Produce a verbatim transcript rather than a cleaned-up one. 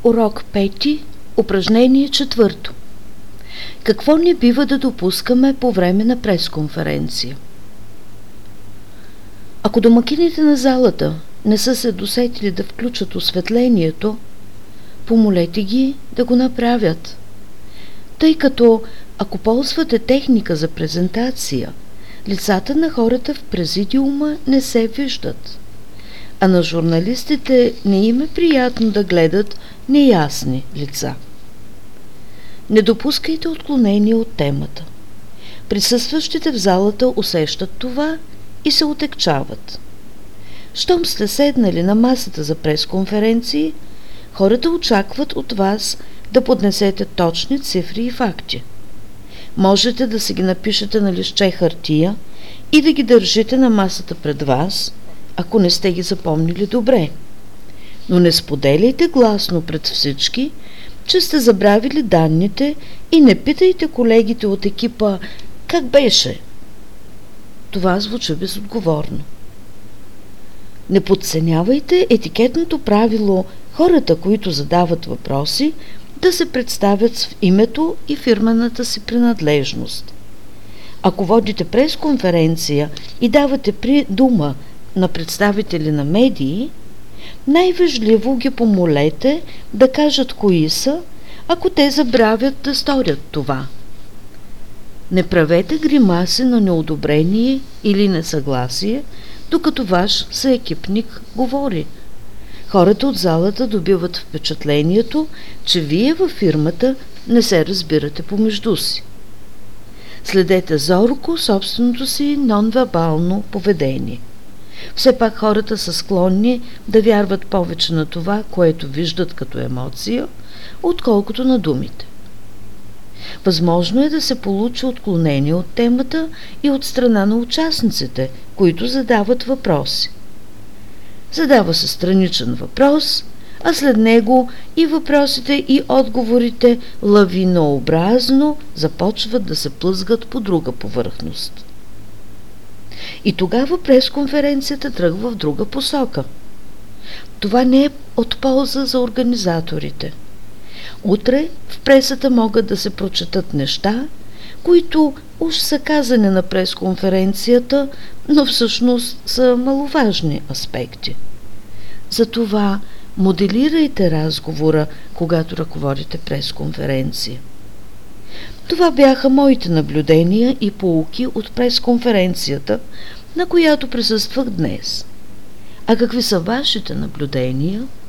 Урок пети, упражнение четвърто. Какво не бива да допускаме по време на пресконференция? Ако домакините на залата не са се досетили да включат осветлението, помолете ги да го направят. Тъй като, ако ползвате техника за презентация, лицата на хората в президиума не се виждат, а на журналистите не им е приятно да гледат неясни лица. Не допускайте отклонения от темата. Присъстващите в залата усещат това и се отекчават. Щом сте седнали на масата за пресконференции, хората очакват от вас да поднесете точни цифри и факти. Можете да си ги напишете на листче хартия и да ги държите на масата пред вас, ако не сте ги запомнили добре. Но не споделяйте гласно пред всички, че сте забравили данните и не питайте колегите от екипа как беше. Това звучи безотговорно. Не подценявайте етикетното правило хората, които задават въпроси, да се представят с името и фирмената си принадлежност. Ако водите пресконференция и давате при дума на представители на медии, най-вежливо ги помолете да кажат кои са, ако те забравят да сторят това. Не правете гримаси на неодобрение или несъгласие, докато ваш съекипник говори. Хората от залата добиват впечатлението, че вие във фирмата не се разбирате помежду си. Следете зорко собственото си нонвербално поведение. Все пак хората са склонни да вярват повече на това, което виждат като емоция, отколкото на думите. Възможно е да се получи отклонение от темата и от страна на участниците, които задават въпроси. Задава се страничен въпрос, а след него и въпросите и отговорите лавинообразно започват да се плъзгат по друга повърхност. И тогава пресконференцията тръгва в друга посока. Това не е от полза за организаторите. Утре в пресата могат да се прочетат неща, които уж са казани на пресконференцията, но всъщност са маловажни аспекти. Затова моделирайте разговора, когато ръководите пресконференция. Това бяха моите наблюдения и поуки от пресконференцията, на която присъствах днес. А какви са вашите наблюдения?